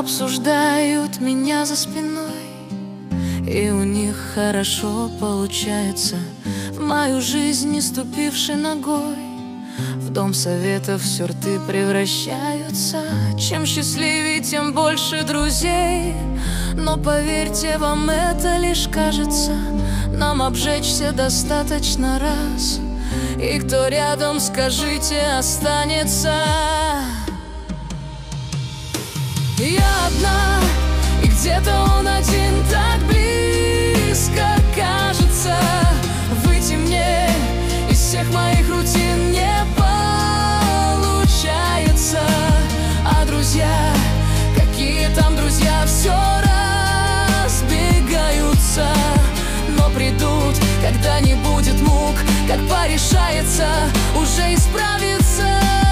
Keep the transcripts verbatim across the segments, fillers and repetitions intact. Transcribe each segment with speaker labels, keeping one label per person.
Speaker 1: обсуждают меня за спиной, и у них хорошо получается. В мою жизнь не ступивши ногой, в дом советов все рты превращаются. Чем счастливее, тем больше друзей. Но поверьте, вам это лишь кажется. Нам обжечься достаточно раз, и кто рядом, скажите, останется. Я одна, и где-то он один, так близко кажется. Выйти мне из всех моих рутин не получается. А друзья, какие там друзья, все разбегаются. Но придут, когда не будет мук, как порешается уже исправиться.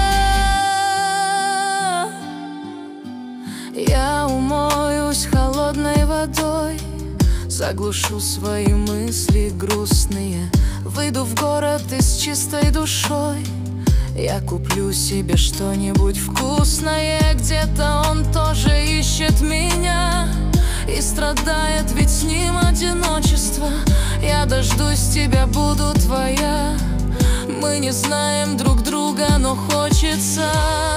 Speaker 1: Я умоюсь холодной водой, заглушу свои мысли грустные, выйду в город и с чистой душой я куплю себе что-нибудь вкусное. Где-то он тоже ищет меня и страдает, ведь с ним одиночество. Я дождусь тебя, буду твоя. Мы не знаем друг друга, но хочется.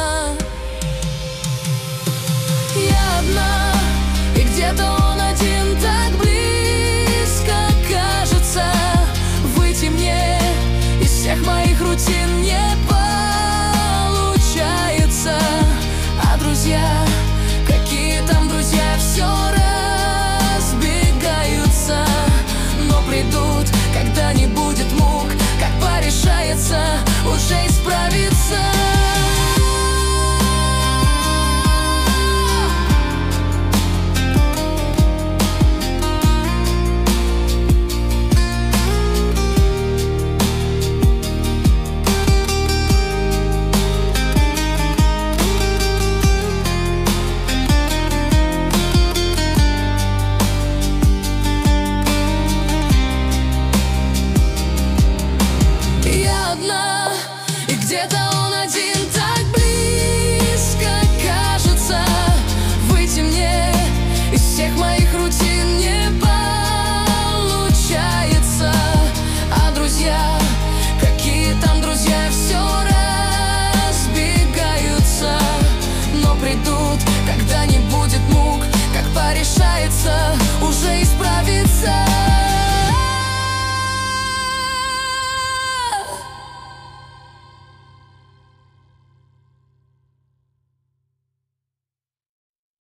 Speaker 1: Я одна, и где-то он один, так близко кажется. Выйти мне из всех моих рутин не получается. А друзья, какие там друзья, все разбегаются. Но придут, когда не будет мук, как порешается уже исправиться. И где-то он один, так близко кажется. Выйти мне из всех моих рутин не получается. А друзья, какие там друзья, все разбегаются. Но придут, когда не будет мук, как порешается уже исправиться.